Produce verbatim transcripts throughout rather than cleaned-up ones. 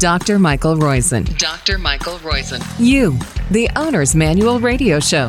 Doctor Michael Roizen. Doctor Michael Roizen. You, the Owner's Manual Radio Show.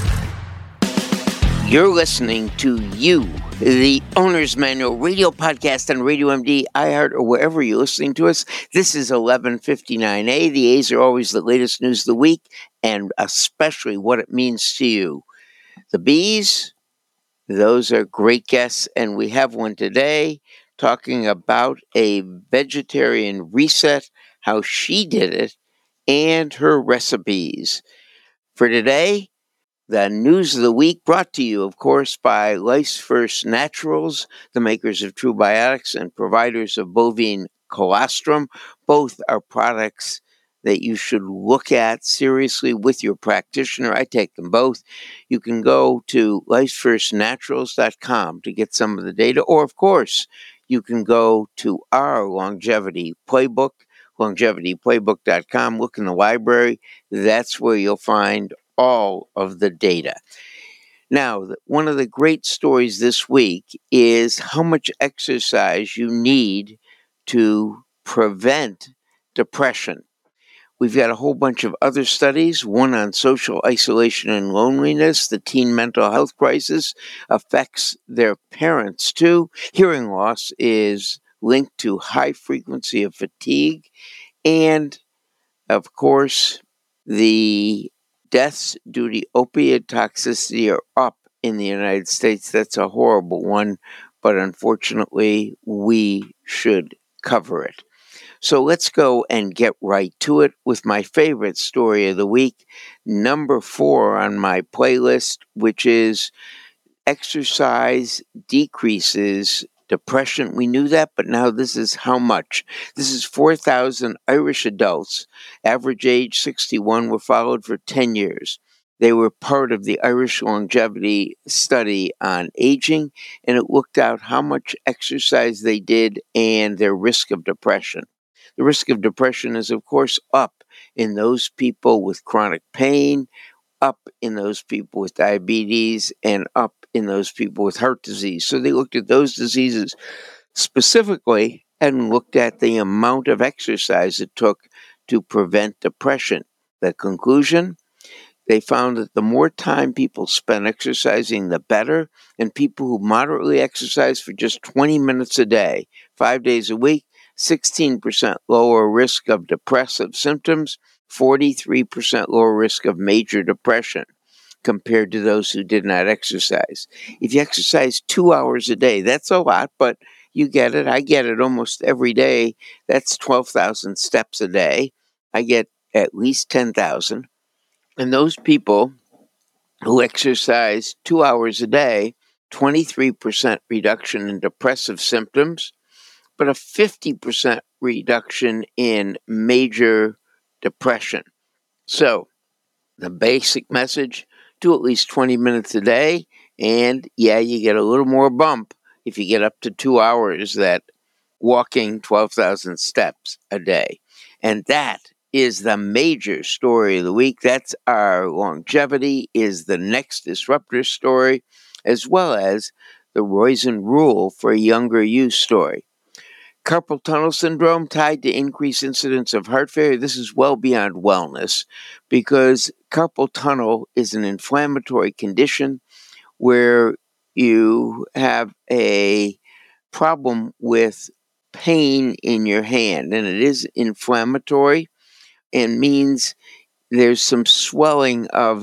You're listening to You, the Owner's Manual Radio Podcast on Radio M D, iHeart, or wherever you're listening to us. This is eleven fifty-nine A. The A's are always the latest news of the week, and especially what it means to you. The B's, those are great guests, and we have one today talking about a vegetarian reset, how she did it, and her recipes. For today, the news of the week brought to you, of course, by Life's First Naturals, the makers of True Biotics and providers of bovine colostrum. Both are products that you should look at seriously with your practitioner. I take them both. You can go to lifes first naturals dot com to get some of the data, or, of course, you can go to our longevity playbook, longevity playbook dot com. Look in the library. That's where you'll find all of the data. Now, one of the great stories this week is how much exercise you need to prevent depression. We've got a whole bunch of other studies, one on social isolation and loneliness. The teen mental health crisis affects their parents too. Hearing loss is linked to high frequency of fatigue. And, of course, the deaths due to opioid toxicity are up in the United States. That's a horrible one, but unfortunately, we should cover it. So let's go and get right to it with my favorite story of the week, number four on my playlist, which is exercise decreases depression. We knew that, but now this is how much. This is four thousand Irish adults, average age sixty-one, were followed for ten years. They were part of the Irish longevity study on aging, and it looked out how much exercise they did and their risk of depression. The risk of depression is, of course, up in those people with chronic pain, up in those people with diabetes, and up in those people with heart disease. So they looked at those diseases specifically and looked at the amount of exercise it took to prevent depression. The conclusion? They found that the more time people spent exercising, the better, and people who moderately exercise for just twenty minutes a day, five days a week, sixteen percent lower risk of depressive symptoms, forty-three percent lower risk of major depression compared to those who did not exercise. If you exercise two hours a day, that's a lot, but you get it. I get it almost every day. That's twelve thousand steps a day. I get at least ten thousand. And those people who exercise two hours a day, twenty-three percent reduction in depressive symptoms, but a fifty percent reduction in major depression. So, the basic message, do at least twenty minutes a day, and yeah, you get a little more bump if you get up to two hours that walking twelve thousand steps a day. And that is the major story of the week. That's our longevity is the next disruptor story, as well as the Roizen Rule for younger you story. Carpal tunnel syndrome tied to increased incidence of heart failure. This is well beyond wellness because carpal tunnel is an inflammatory condition where you have a problem with pain in your hand, and it is inflammatory and means there's some swelling of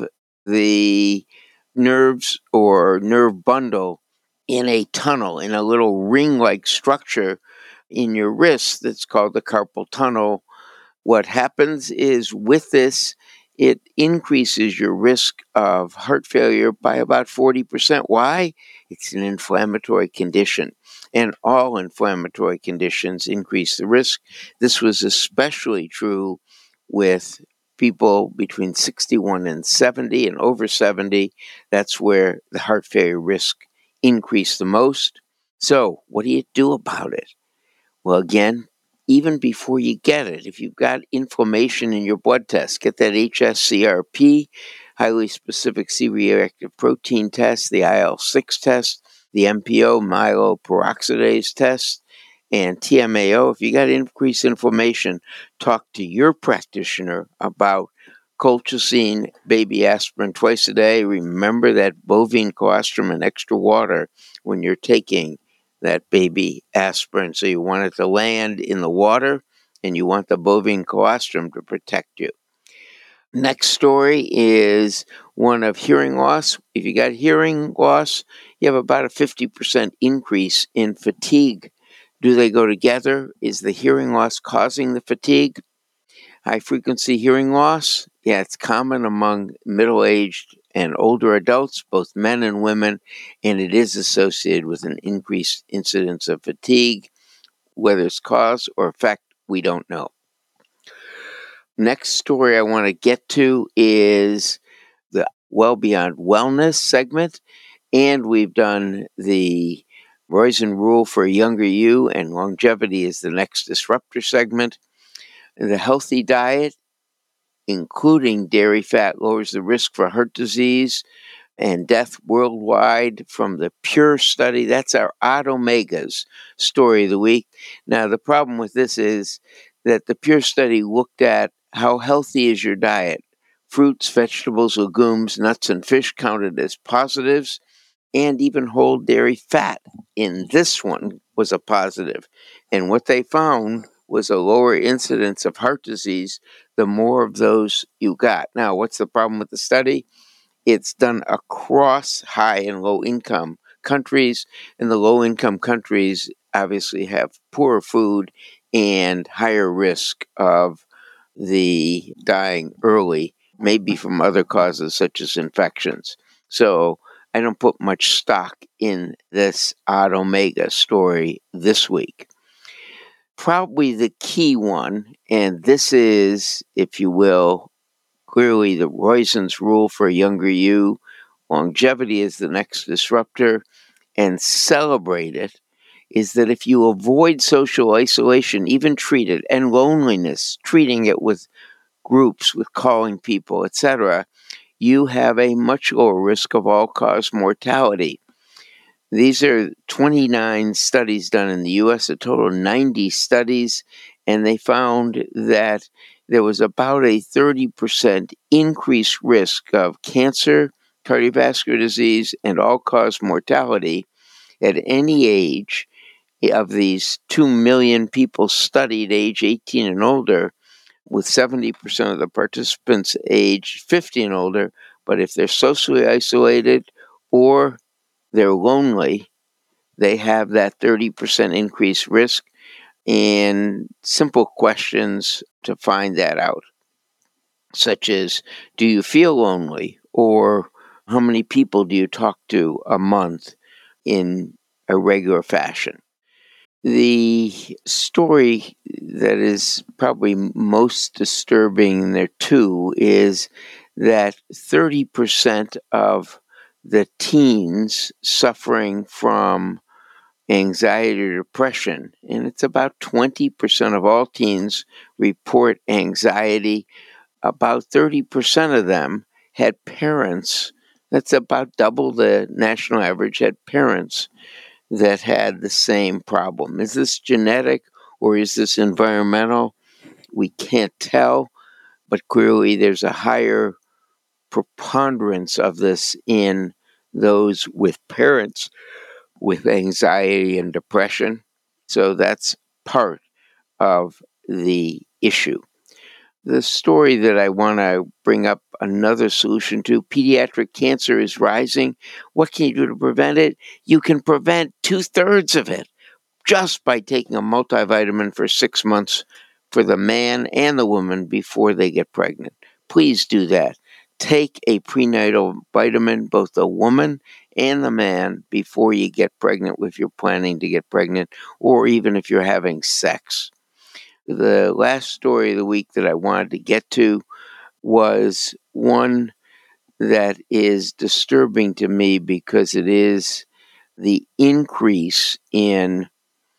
the nerves or nerve bundle in a tunnel, in a little ring-like structure in your wrist that's called the carpal tunnel. What happens is with this, it increases your risk of heart failure by about forty percent. Why? It's an inflammatory condition, and all inflammatory conditions increase the risk. This was especially true with people between sixty-one and seventy and over seventy. That's where the heart failure risk increased the most. So what do you do about it? Well, again, even before you get it, if you've got inflammation in your blood test, get that H S C R P, highly specific C-reactive protein test, the I L six test, the M P O, myeloperoxidase test, And T M A O, if you got increased inflammation, talk to your practitioner about colchicine baby aspirin twice a day. Remember that bovine colostrum and extra water when you're taking that baby aspirin. So you want it to land in the water, and you want the bovine colostrum to protect you. Next story is one of hearing loss. If you got hearing loss, you have about a fifty percent increase in fatigue. Do they go together? Is the hearing loss causing the fatigue? High frequency hearing loss? Yeah, it's common among middle-aged and older adults, both men and women, and it is associated with an increased incidence of fatigue. Whether it's cause or effect, we don't know. Next story I want to get to is the Well Beyond Wellness segment, and we've done the Roizen Rule for a Younger You, and Longevity is the next disruptor segment. The healthy diet, including dairy fat, lowers the risk for heart disease and death worldwide from the Pure study. That's our Odd Omegas story of the week. Now, the problem with this is that the Pure study looked at how healthy is your diet. Fruits, vegetables, legumes, nuts, and fish counted as positives, and even whole dairy fat in this one was a positive. And what they found was a lower incidence of heart disease the more of those you got. Now, what's the problem with the study? It's done across high and low income countries, and the low income countries obviously have poorer food and higher risk of the dying early, maybe from other causes such as infections. So I don't put much stock in this Odd Omega story this week. Probably the key one, and this is, if you will, clearly the Roizen's Rule for a Younger You. Longevity is the next disruptor, and celebrate it, is that if you avoid social isolation, even treat it, and loneliness, treating it with groups, with calling people, et cetera, you have a much lower risk of all-cause mortality. These are twenty-nine studies done in the U S, a total of ninety studies, and they found that there was about a thirty percent increased risk of cancer, cardiovascular disease, and all-cause mortality at any age of these two million people studied age eighteen and older, with seventy percent of the participants age fifty and older. But if they're socially isolated or they're lonely, they have that thirty percent increased risk, and simple questions to find that out, such as, do you feel lonely? Or how many people do you talk to a month in a regular fashion? The story that is probably most disturbing there too is that thirty percent of the teens suffering from anxiety or depression, and it's about twenty percent of all teens report anxiety. About thirty percent of them had parents, that's about double the national average, had parents that had the same problem. Is this genetic or is this environmental? We can't tell, but clearly there's a higher preponderance of this in those with parents with anxiety and depression. So that's part of the issue. The story that I want to bring up another solution to, pediatric cancer is rising. What can you do to prevent it? You can prevent two-thirds of it just by taking a multivitamin for six months for the man and the woman before they get pregnant. Please do that. Take a prenatal vitamin, both the woman and the man, before you get pregnant if you're planning to get pregnant, or even if you're having sex. The last story of the week that I wanted to get to was one that is disturbing to me because it is the increase in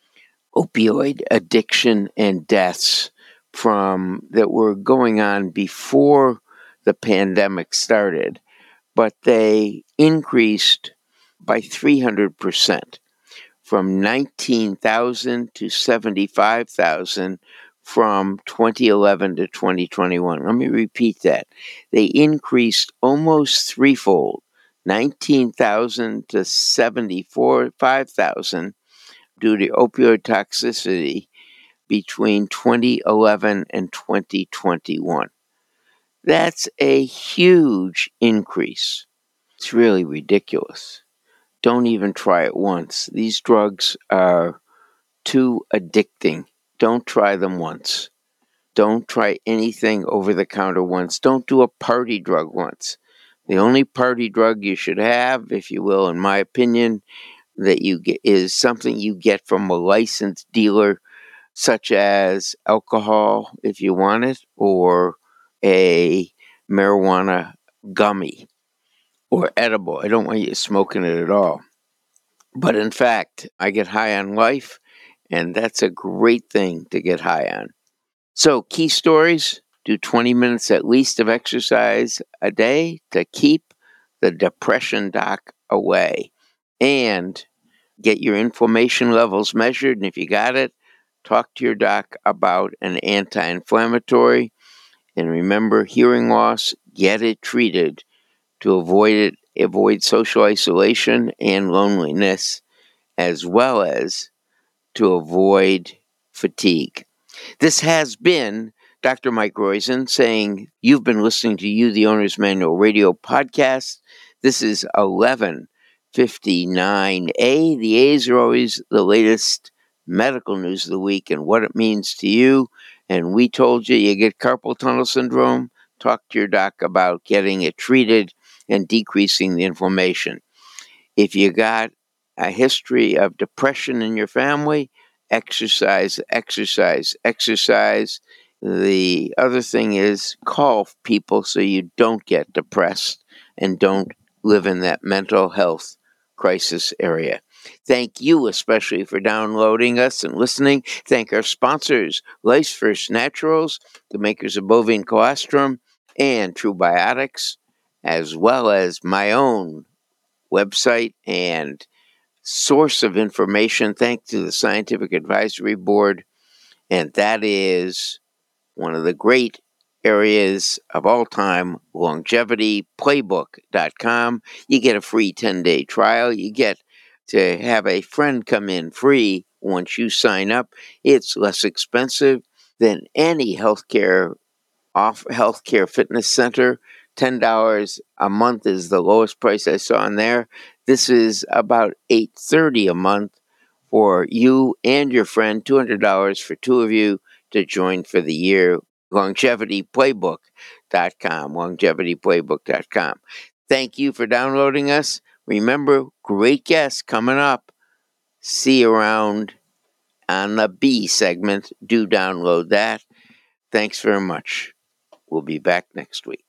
opioid addiction and deaths from that were going on before the pandemic started, but they increased by three hundred percent from nineteen thousand to seventy-five thousand from twenty eleven to twenty twenty-one. Let me repeat that. They increased almost threefold, nineteen thousand to seventy-four, five thousand due to opioid toxicity between twenty eleven and twenty twenty-one. That's a huge increase. It's really ridiculous. Don't even try it once. These drugs are too addicting. Don't try them once. Don't try anything over the counter once. Don't do a party drug once. The only party drug you should have, if you will, in my opinion, that you get is something you get from a licensed dealer, such as alcohol, if you want it, or a marijuana gummy or edible. I don't want you smoking it at all. But in fact, I get high on life, and that's a great thing to get high on. So, key stories: do twenty minutes at least of exercise a day to keep the depression doc away, and get your inflammation levels measured. And if you got it, talk to your doc about an anti-inflammatory. And remember, hearing loss, get it treated to avoid it, avoid social isolation and loneliness, as well as to avoid fatigue. This has been Doctor Mike Roizen saying you've been listening to You, the Owner's Manual Radio Podcast. This is eleven fifty-nine A. The A's are always the latest medical news of the week and what it means to you. And we told you you get carpal tunnel syndrome. Talk to your doc about getting it treated and decreasing the inflammation. If you got a history of depression in your family, exercise, exercise, exercise. The other thing is call people so you don't get depressed and don't live in that mental health crisis area. Thank you especially for downloading us and listening. Thank our sponsors, Life First Naturals, the makers of bovine colostrum and True Biotics, as well as my own website and source of information, thanks to the Scientific Advisory Board, and that is one of the great areas of all time, longevity playbook dot com. You get a free ten-day trial. You get to have a friend come in free once you sign up. It's less expensive than any healthcare off healthcare fitness center. ten dollars a month is the lowest price I saw in there. This is about eight dollars and thirty cents a month for you and your friend, two hundred dollars for two of you to join for the year. longevity playbook dot com, longevity playbook dot com. Thank you for downloading us. Remember, great guests coming up. See you around on the B segment. Do download that. Thanks very much. We'll be back next week.